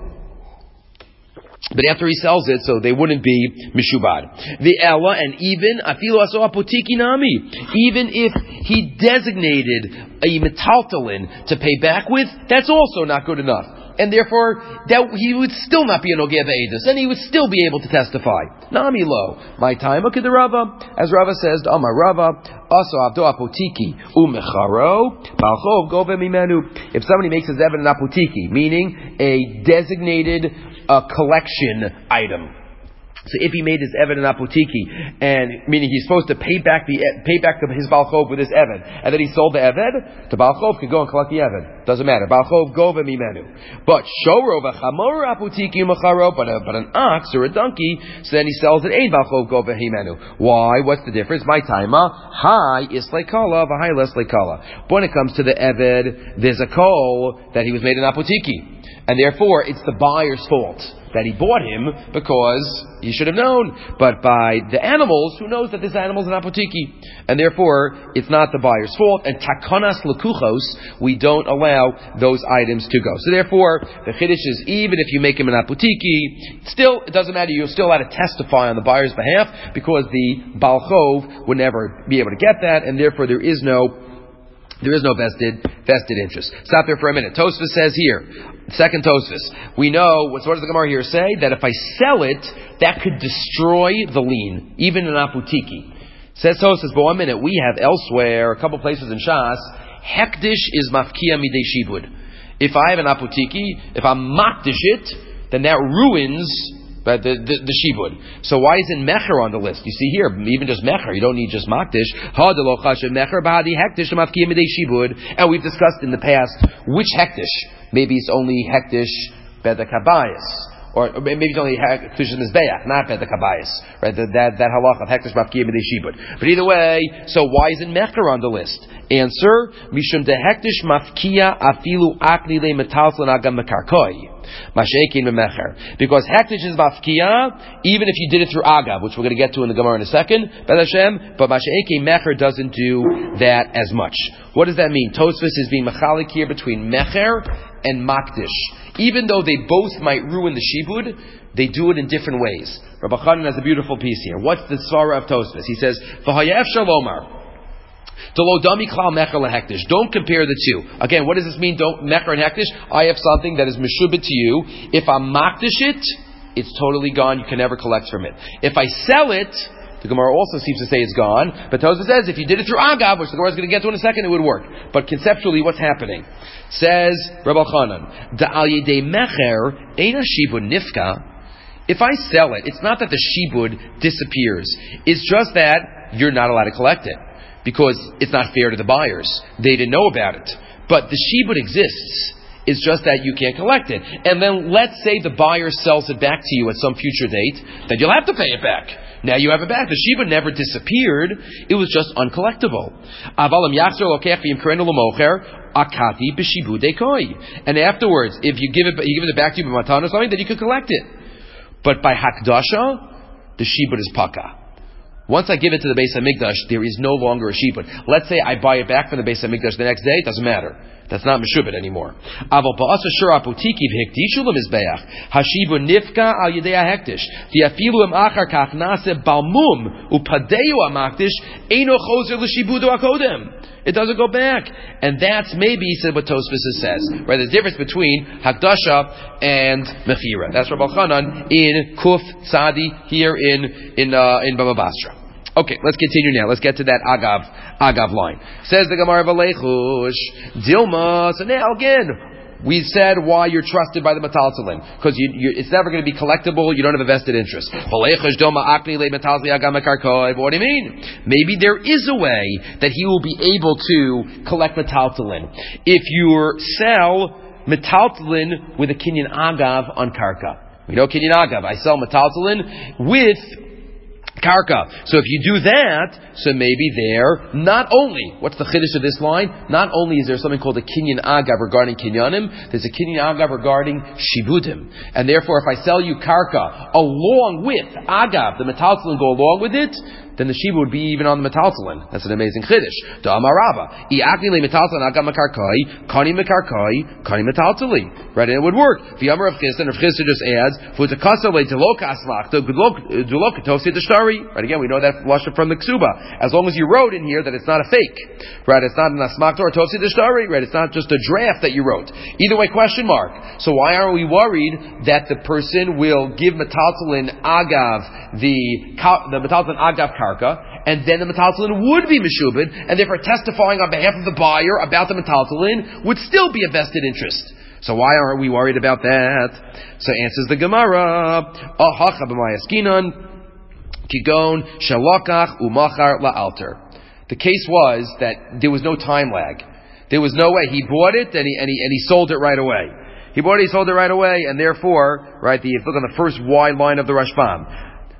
Speaker 1: But after he sells it, so they wouldn't be mishubad. The ella, and even afilu aso apotiki nami, even if he designated a metaltalin to pay back with, that's also not good enough. And therefore, that he would still not be an Ogeh Ve'edus, and he would still be able to testify. Nami lo. My time, look at the Rava. As Rava says, Amar Rava, Aso Abdo Apotiki, Umecharo, Balchov Gove Mimenu. If somebody makes his evident apotiki, meaning a designated collection item. So if he made his Eved an apotiki, and meaning he's supposed to pay back his Baal Chov with his Eved, and then he sold the Eved, the Baal Chov could go and collect the Eved. Doesn't matter. Baal Chov go v'mimenu. But shoro v'chamor apotiki umacharo, but an ox or a donkey, so then he sells it. Ein Baal Chov go v'mimenu. Why? What's the difference? My timer. Hi is leikala, v'hai less leikala. When it comes to the Eved, there's a call that he was made an apotiki, and therefore it's the buyer's fault that he bought him because he should have known. But by the animals, who knows that this animal is an apotiki? And therefore, it's not the buyer's fault. And takonas lekuchos, we don't allow those items to go. So therefore, the chiddush is, even if you make him an apotiki, still, it doesn't matter, you're still allowed to testify on the buyer's behalf, because the Baal Chov would never be able to get that, and therefore there is no vested interest. Stop there for a minute. Tosfos says here, second Tosfos, we know, what does the Gemara here say? That if I sell it, that could destroy the lien, even an apotiki. Says Tosfos, but 1 minute, we have elsewhere, a couple places in Shas, hekdish is mafkia midei shibud. If I have an apotiki, if I makdish it, then that ruins the shibud. So why isn't mecher on the list? You see here, even just mecher, you don't need just makdish. And we've discussed in the past which hektish. Maybe it's only hektish bedek habayis, or maybe it's only hektish mizbeach, not bedek habayis. Right? That halach of hektish mafkia midei shibud. But either way, so why isn't mecher on the list? Answer: Mishum de hektish mafkia afilu akli le metalslan agam mekarkoi. Masha'ekin memecher. Because hektish is mafkia, even if you did it through agav, which we're going to get to in the Gemara in a second, B'ez Hashem, but masha'ekin mecher doesn't do that as much. What does that mean? Tosfos is being machalik here between mecher and makdish. Even though they both might ruin the shibud, they do it in different ways. Rabbi Chanan has a beautiful piece here. What's the svara of Tosfos? He says, V'hayef shalomar. Don't compare the two. Again, what does this mean? Don't mecher and hektish. I have something that is meshubit to you. If I makdish it, it's totally gone. You can never collect from it. If I sell it, the Gemara also seems to say it's gone. But Tosfos says if you did it through agav, which the Gemara is going to get to in a second, it would work. But conceptually, what's happening? Says Rabbi Chanan, Da'al yedei mecher eina shibud nifka. If I sell it, it's not that the shibud disappears. It's just that you're not allowed to collect it. Because it's not fair to the buyers. They didn't know about it. But the shibud exists. It's just that you can't collect it. And then let's say the buyer sells it back to you at some future date, then you'll have to pay it back. Now you have it back. The shibud never disappeared. It was just uncollectible. And afterwards, if you give it back to you by matan or something, then you can collect it. But by hakdasha, the shibud is paka. Once I give it to the Beis HaMikdash, there is no longer a shibud. Let's say I buy it back from the Beis HaMikdash the next day, it doesn't matter. That's not meshubit anymore. Aval ba'asa shura apotiki v'hektishu l'mizbeach hashibud nifka al yedei hektish v'afilu em achar kach nase balmum upadeu amaktish eino chozer l'shibudu akodem. It doesn't go back, and that's maybe said what Tosfos says. Right, the difference between hakdasha and mechira. That's Rabbi Chanan in Kuf Tzadi here in Baba Basra. Okay, let's continue now. Let's get to that agav line. Says the Gemara V'leichush Dilma. So now again, we said why you're trusted by the metaltalin, because it's never going to be collectible. You don't have a vested interest. What do you mean? Maybe there is a way that he will be able to collect metaltalin. If you sell metaltalin with a kinyan agav on karka, we know kinyan agav. I sell metaltalin with karka. So if you do that, so maybe there, not only, what's the chiddush of this line? Not only is there something called a kinyan agav regarding kinyanim, there's a kinyan agav regarding shibudim. And therefore, if I sell you karka along with agav, the metaltalin go along with it, then the shiva would be even on the metaltalin. That's an amazing chiddush. Da'amarava. I'akni le metaltalin agam makarkai, kani makarkai, kani metaltali. Right, and it would work. V'yamar of Chisda, and Rav Chisda just adds, Futakasa le telokas lachta, dulokatosya deshtari. Right, again, we know that lashon from the Ksuba. As long as you wrote in here that it's not a fake. Right, it's not an asmakta or tosya deshtari. Right, it's not just a draft that you wrote. Either way, question mark. So why aren't we worried that the person will give metaltalin agav, the metaltalin agav karka, and then the metaltalin would be meshubed, and therefore testifying on behalf of the buyer about the metaltalin would still be a vested interest. So why aren't we worried about that? So answers the Gemara, Ahacha b'mayaskinan, kigon shalakach umachar la'alter. The case was that there was no time lag. There was no way. He bought it and he sold it right away. He bought it, he sold it right away, and therefore, right, if you look on the first wide line of the Rashbam,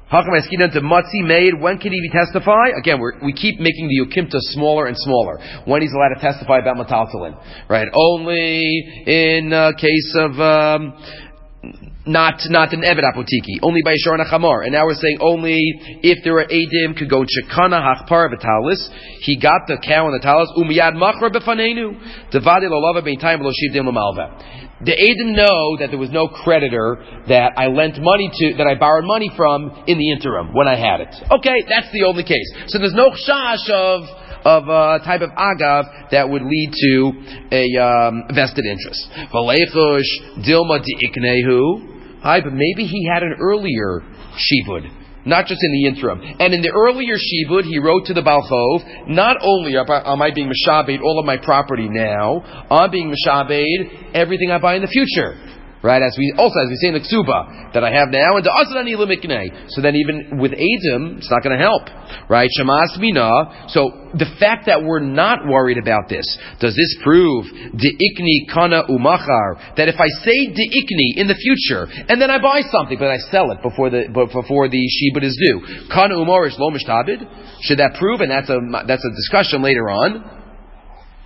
Speaker 1: when can he testify? Again, we keep making the Yukimta smaller and smaller. When he's allowed to testify about metaltalin, right? Only in case of not an Eved Apotiki, only by Yishar and Achamar. And now we're saying only if there are Eidim could go Chekana Hachpar V'Talis. He got the cow and the talis. Umiyad Machra B'Fanenu. Devadi Lolava Beintayim V'Loshivdim L'Malva. The Eidim know that there was no creditor that I lent money to, that I borrowed money from in the interim when I had it. Okay, that's the only case. So there's no chash of a type of agav that would lead to a vested interest. V'leichush dilma di'iknehu. But maybe he had an earlier shibud, not just in the interim. And in the earlier shibud, he wrote to the Balchov, not only am I being mishabed all of my property now, I'm being mishabed everything I buy in the future. Right, as we say in the Ksuba, that I have now, and the Asrani Limikne. So then even with Eidim, it's not going to help. Right? Shamas Mina. So the fact that we're not worried about this, does this prove De'ikni Kana Umachar, that if I say De'ikni in the future, and then I buy something, but I sell it before the Shibud is due, Kana Umarish Lo Mishtabid? Should that prove? And that's a discussion later on.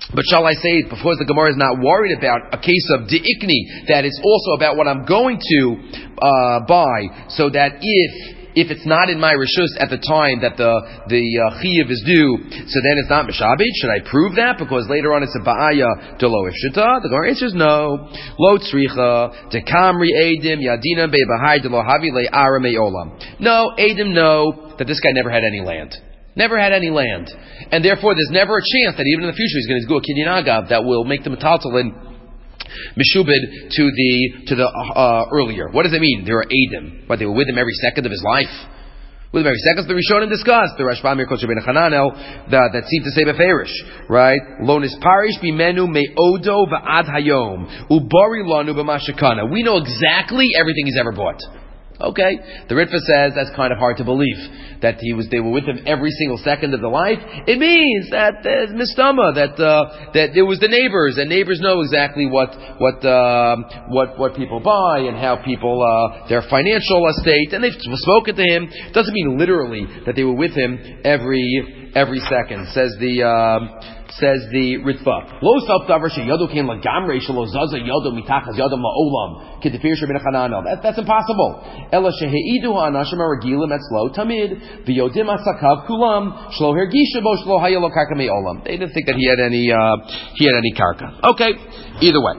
Speaker 1: But shall I say, because the Gemara is not worried about a case of de'ikni, that it's also about what I'm going to buy, so that if it's not in my reshus at the time that the chiyuv is due, so then it's not mishabed. Should I prove that? Because later on it's a ba'aya delo ifshita. The Gemara answers no. Lo tzricha dekamri edim yadina be'bahai delo havi le'ara me'olam. No, edim know that this guy never had any land. Never had any land. And therefore there's never a chance that even in the future he's going to go a kinyan agav that will make the metaltalin mishubed to the earlier. What does it mean? There are Eidim. But they were with him every second of his life. With him every second. The Rishonim discussed. The Rashbam Yerkot Shabbein Hananel that seemed to say beferish. Right? Lonis parish bimenu me'odo va'ad hayom. Ubari lanu b'mashakana. We know exactly everything he's ever bought. Okay, the Ritva says that's kind of hard to believe that they were with him every single second of the life. It means that there's mistama that it was the neighbors, and neighbors know exactly what people buy and how people their financial estate, and they've spoken to him. It doesn't mean literally that they were with him every second. Says the Ritva. Lo self-davar sheyodo kein lagamrei shelo zaza yodo mitachas yodam la'olam kedefir shebin chananel. That's impossible. Ela sheheidu ha'anashim ha'regilim etzlo tamid v'yodim asakav kulam shlo hergisha bo shlo hayelo karka me'olam. They didn't think that he had any karka. Okay, either way.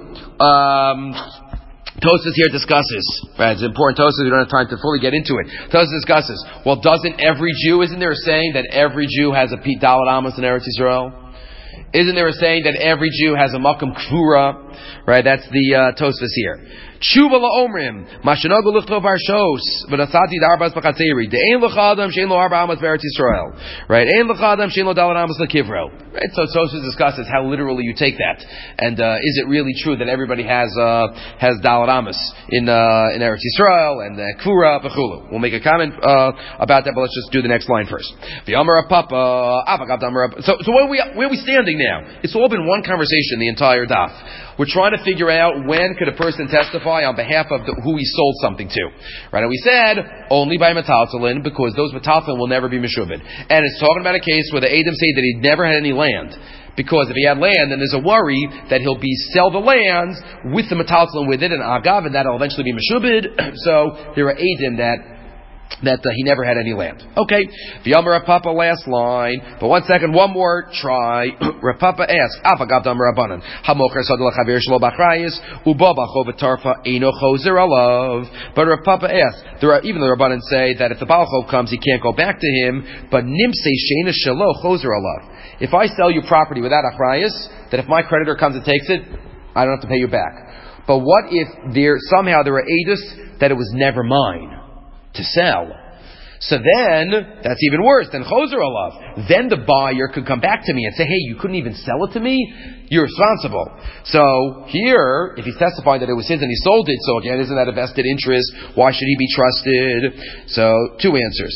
Speaker 1: Tosas here discusses, right? It's important. Tosas, we don't have time to fully get into it. Tosas discusses. Well, isn't there a saying that every Jew has a Pete Dalet Amos in Eretz Yisrael? Isn't there a saying that every Jew has a makam kfura? Right, that's the Tosfos here. Tshuva la'omrim, mashanagu lichtov arshos, v'nasati d'arbas b'chatzeri, de'ein l'chadam she'en lo arba amas b'Eretz Yisrael. Right, ein l'chadam she'en lo dalet amas l'kivro. Right, so Tosfos discusses how literally you take that, and is it really true that everybody has dalet amas in Eretz Yisrael and kfura v'chulu? We'll make a comment about that, but let's just do the next line first. V'yamar papa avagav damar. So where are we standing now? It's all been one conversation the entire daf. We're trying to figure out when could a person testify on behalf of who he sold something to. Right? And we said only by metaltalin, because those metaltalin will never be meshubed. And it's talking about a case where the Edom say that he never had any land. Because if he had land, then there's a worry that he'll sell the lands with the metaltalin with it, and agav, and that'll eventually be meshubed. So there are Edom that he never had any land. Okay. V'yamar Rav Papa, last line. But 1 second, one more try. Rav Papa asks, Afagav dam Rabbanan, Hamocher sadel chavir shelo b'achrayis, uba b'chov v'tarfa eino chozer alav. But Rav Papa asks, even the Rabbanan say that if the Balachov comes, he can't go back to him, but nimsei sheina shelo chozer alav. If I sell you property without achrayis, that if my creditor comes and takes it, I don't have to pay you back. But what if somehow there are edus that it was never mine to sell? So then, that's even worse than chozer alav. Then the buyer could come back to me and say, hey, you couldn't even sell it to me? You're responsible. So here, if he's testifying that it was his and he sold it, so again, isn't that a vested interest? Why should he be trusted? So, two answers.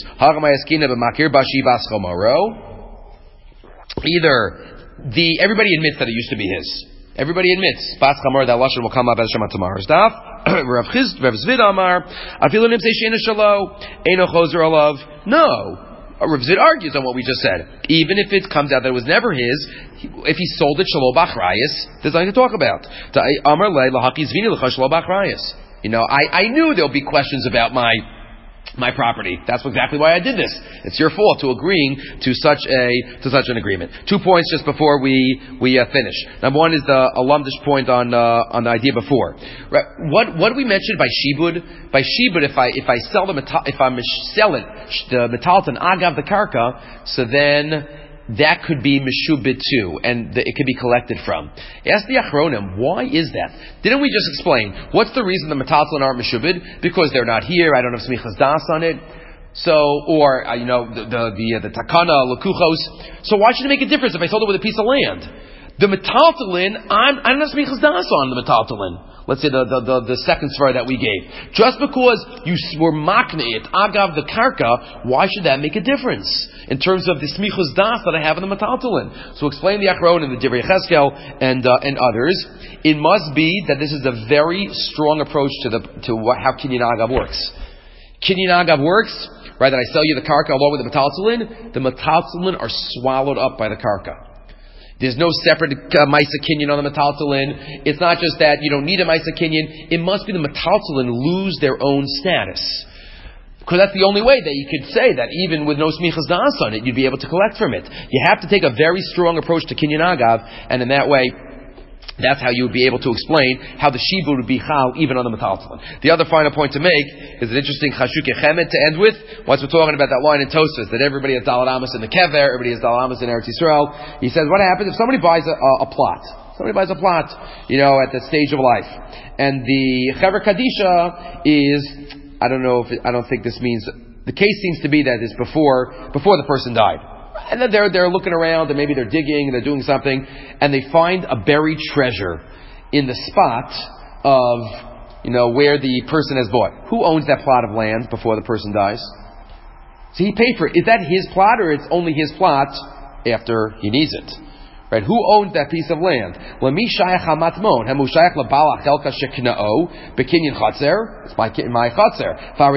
Speaker 1: Either everybody admits that it used to be his. Everybody admits. Bas Chamor, that lashon will come up as Shema tomorrow's daf. Rav Zvid Amar, Afilu Nimsei Sheina Shalo, Eino Chozer Alav. No. Rav Zvid argues on what we just said. Even if it comes out that it was never his, if he sold it Shalo B'Achrayis, there's nothing to talk about. Amar Le Lahaki Zvini L'cha Shalo B'Achrayis. I knew there'll be questions about my property. That's exactly why I did this. It's your fault to agreeing to such an agreement. 2 points just before we finish. Number one is the alumdish point on the idea before. Right. What we mentioned by shibud? By shibud, if I sell the metalton agav the karka, so then that could be meshubit too, and it could be collected from. Ask the Achronim, why is that? Didn't we just explain? What's the reason the metaltalin aren't meshubit? Because they're not here, I don't have smichas das on it. So, or, the takana, lukuchos. So why should it make a difference if I sold it with a piece of land? The metaltalin, I don't have smichas das on the metaltalin. Let's say the second svara that we gave. Just because you were makne it, agav the karka, why should that make a difference in terms of the smichus das that I have in the metaltalin? So explain the Achron and the Divrei Cheskel and others. It must be that this is a very strong approach to how kinyan agav works. Kinyan agav works, right? That I sell you the karka along with the metaltalin are swallowed up by the karka. There's no separate Maisa Kinyan on the Metaltalin. It's not just that you don't need a Maisa Kinyan. It must be the Metaltalin lose their own status. Because that's the only way that you could say that even with no Smichas Da'as on it, you'd be able to collect from it. You have to take a very strong approach to Kinyan Agav, and in that way, that's how you would be able to explain how the Shibud would be Chal even on the Metaltalin. The other final point to make is an interesting Chashuk Echemet to end with. Once we're talking about that line in Tosfos, that everybody has Daled Amos in the Kever, everybody has Daled Amos in Eretz Yisrael. He says, what happens if somebody buys a plot? Somebody buys a plot, at the stage of life. And the Chaver Kadisha is, I don't think this means, the case seems to be that it's before the person died. And then they're looking around, and maybe they're digging, and they're doing something, and they find a buried treasure in the spot of, where the person has bought. Who owns that plot of land before the person dies? So he paid for it. Is that his plot, or it's only his plot after he needs it? Right? Who owns that piece of land? It's my chatzer.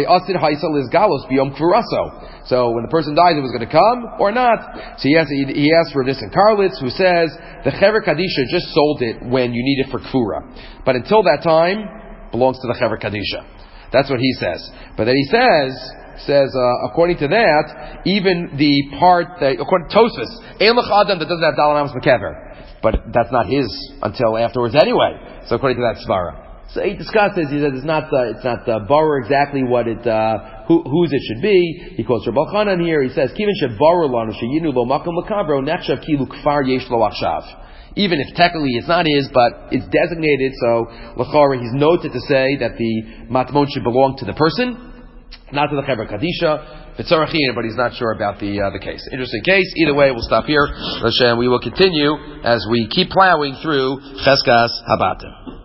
Speaker 1: So when the person dies, it was going to come or not. So he asked for this in Karlitz, who says the Chaver Kadisha just sold it when you need it for Kfura, but until that time belongs to the Chaver Kadisha. That's what he says. But then he says, according to that, even the part that, according to Tosfos, Ein Lech Adam that doesn't have Daled Amos Mekever, but that's not his until afterwards anyway. So according to that Svara. So he discusses, he says it's not borrow exactly what whose it should be. He quotes Rabbi Chanan here, he says, Kivin she'borrow lanu she'yinu lo makom l'kavro, nechshav kilu kfar yesh lo achshav. Even if technically it's not his, but it's designated, so l'chara, he's noted to say that the matmon should belong to the person, not to the Chaver Kadisha, Vitzarachin, but he's not sure about the case. Interesting case. Either way, we'll stop here. We will continue as we keep plowing through Cheskas Habatim.